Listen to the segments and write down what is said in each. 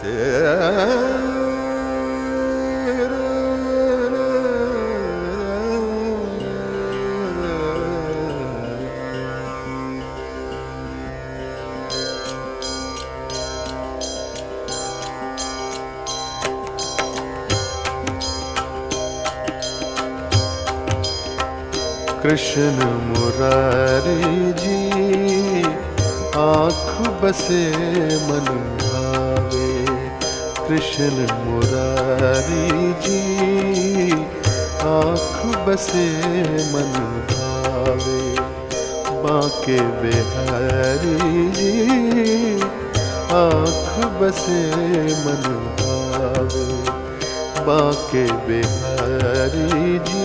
कृष्ण मुरारी जी आँख बसे मन भावे। कृष्ण मुरारी जी आँख बसे मन भावे। बांके बिहारी जी आँख बसे मन भावे। बांके बिहारी जी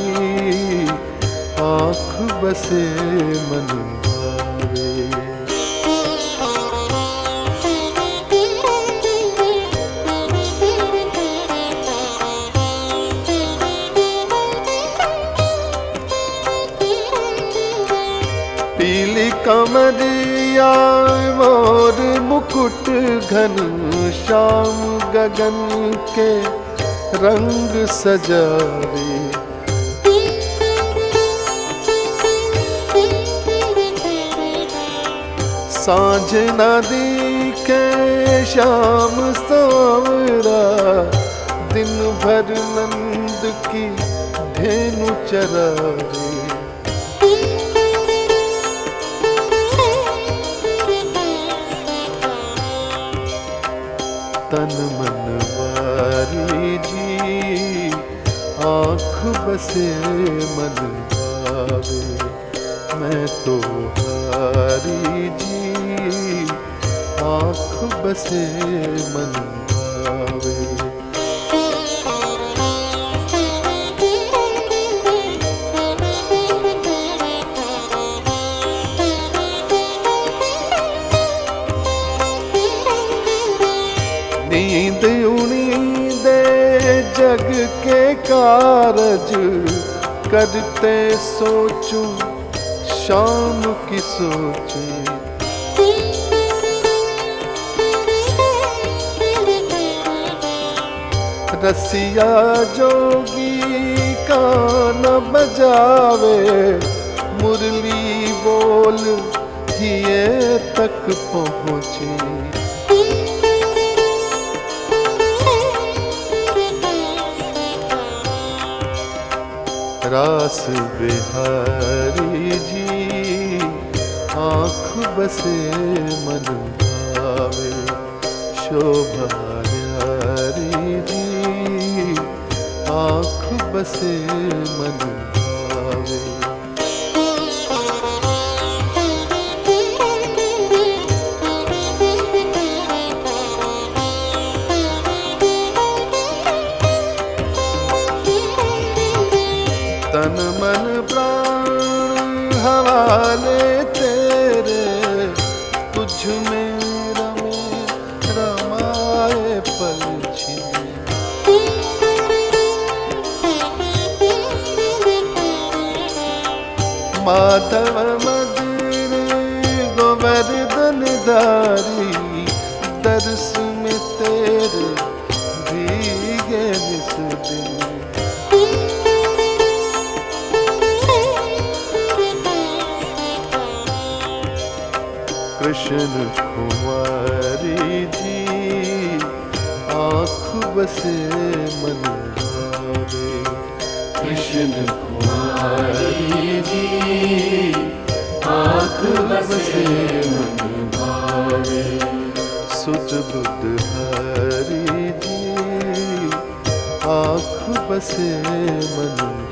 आँख बसे मन भावे। पीली कमरिया मोर मुकुट घन श्याम गगन के रंग सजावे। सांझ नदी के श्याम सांवरा दिन भर नंद की धेनु चरावे। तन मन वारी जी आँख बसे मन भावे। मैं तो हारी जी आँख बसे मन भावे। नींद उड़ींदे जग के कारज करते सोचूं शाम की सोचे। रसिया जोगी का न बजावे। मुरली बोल हिये तक पहुँचे। रास बिहारी जी आँख बसे मन भावे। शोभा यारी जी आँख बसे मन भावे। तन मन प्राण हवाले तेरे। तुझ में रमे रमाए पलछी। माधव मदन गोवर्धन धारी। दर्श में तेरे भीगे निस दिन। कृष्ण कुमारी जी आँख बसे मन भावे। कृष्ण कुमारी जी आँख बसे मन भावे। सुध बुध हरी जी आँख बसे मन